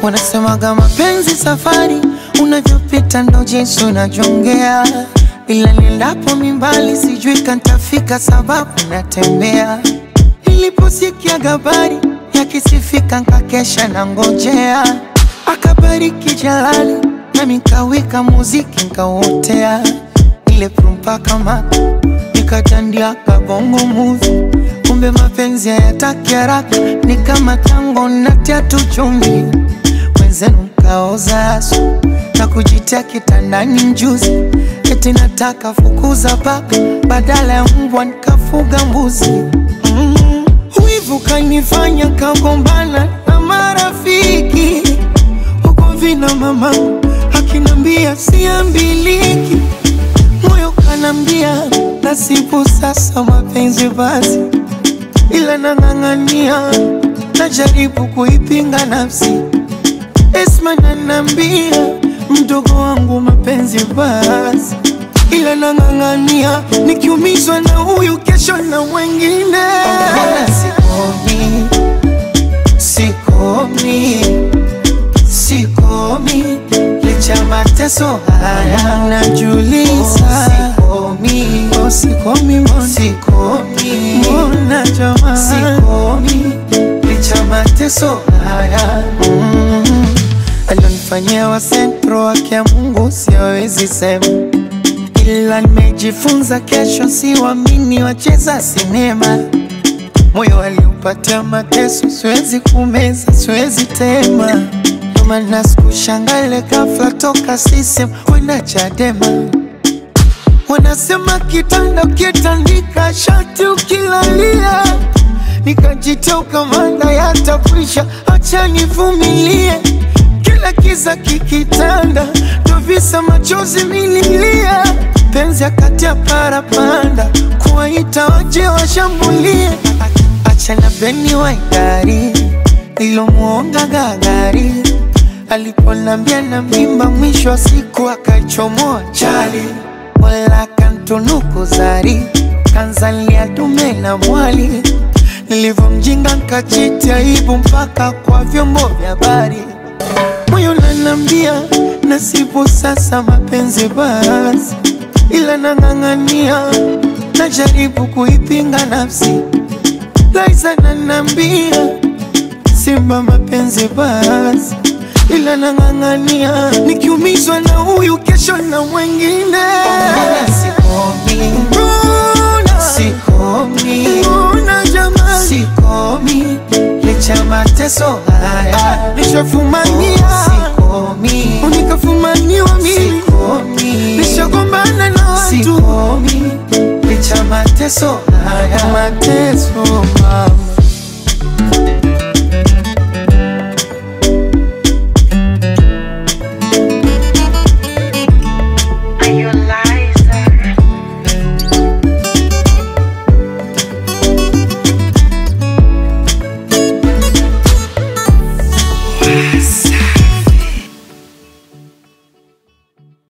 Wanasemaga mapenzi safari, unavyopita ndo jinsi unajongea. Ila nilapo mimbali sijui kantafika sababu natembea. Niliposikia habari yakisifika nkakesha na ngojea. Akabariki Jalali nami nkawika muziki nkauotea. Ile prumpa kama nikatandia kabongo movie. Kumbe mapenzi hayataki haraka, ni kama tango natia tu chumvi. Wenzenu mkaoza asu na kujitia kitandani mjuzi. Eti nataka fukuza paka, badala ya mbwa nikafuga mbuzi. Wivu kanifanya kagombana na marafiki. Huko vina mama akinambia siambiliki. Moyo kanambia nasibu sasa mapenzi basi. Ila nang'ang'ania, najaribu kuipinga nafsi. Esma nanambia mdogo wangu mapenzi basi. Ila nang'ang'ania, nikiumizwa na huyu kesho na wengine. Sikomi licha mateso haya najuliza. Sikomi mbona jamaa. Sikomi licha mateso haya. Alionifanyia wa sentro wake ya Mungu siwezi sema. Ila nimejifunza kesho siwamini wacheza sinema. Moyo aliupatia mateso siwezi kumeza siwezi tema. Noma nasikushangale ghafla toka CCM kwenda Chadema. Wanasema kitanda kitandika shati ukilalia. Nikajitia ukamanda yatakwisha acha nivumilie. Kila kiza kikitanda ndo visa machozi mililia. Penzi akati ya parapanda kuwaita waje washambulie. Acha na Beni wa idari nilomuonga gagari. Aliponambia na mimba mwisho wa siku akaichomoa chali. Wala kantunuku zari kanzalia dume na mwali. Nilivomjinga nkajitia aibu mpaka kwa vyombo vya habari. Moyo nanambia nasibu sasa mapenzi basi. Ila nang'ang'ania, najaribu kuipinga nafsi. Laiza nanambia simba mapenzi basi. Ila nang'ang'ania, nikiumizwa na huyu kesho na wengine. Mbona jamaa. Sikomi licha mateso haya nishafumania. Unikafumaniwa mimi. Nishagombana na watu. Sikomi licha mateso haya. Mateso mama.